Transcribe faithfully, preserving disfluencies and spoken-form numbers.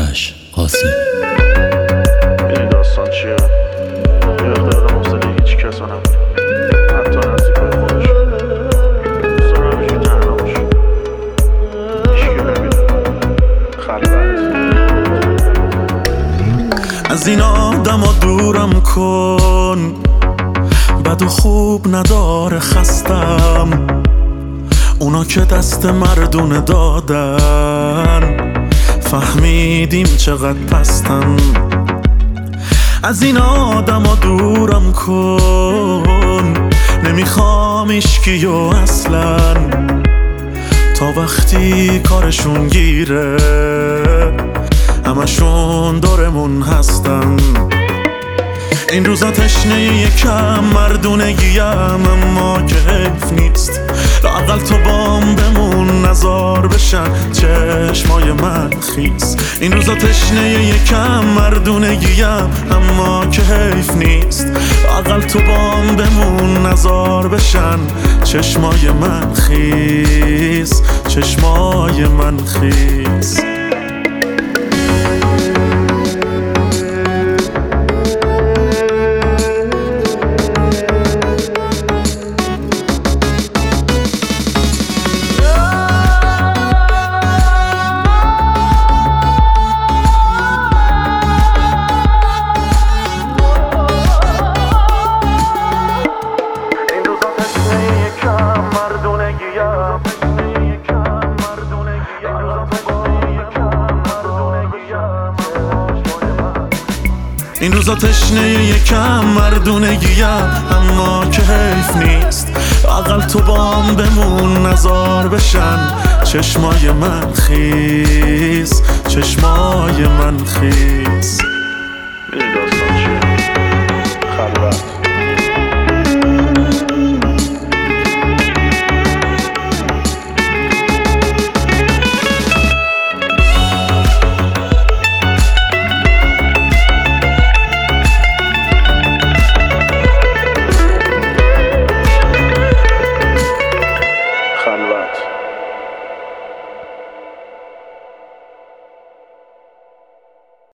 آرش قاسم. این داستان چیه؟ یه اقدار حوصله هیچ کس رو نداره، حتی نزدیکای خودش. دوست دارم همینجوری تنها باشه، هیچکی نبینه، خلوت. از این آدم ها دورم کن، بد و خوب نداره خستم. اونا که دست مردونه دادن، فهمیدیم چقدر پستم. از این آدم ها دورم کن، نمیخوام ایشکیو اصلا، تا وقتی کارشون گیره همشون دورمون هستن. این روزا تشنه یکم مردونگیم، اما که حیف نیست لااقل تو بام بمون نزار بشن چشمای من خیس. این روزا تشنه یکم مردونگیم، اما که حیف نیست لااقل تو بام بمون نزار بشن چشمای من خیس، چشمای من خیس. این روزا تشنه یکم مردونگیم، اما که حیف نیست لااقل تو بام بمون نزار بشن چشمای من خیس، چشمای من خیس.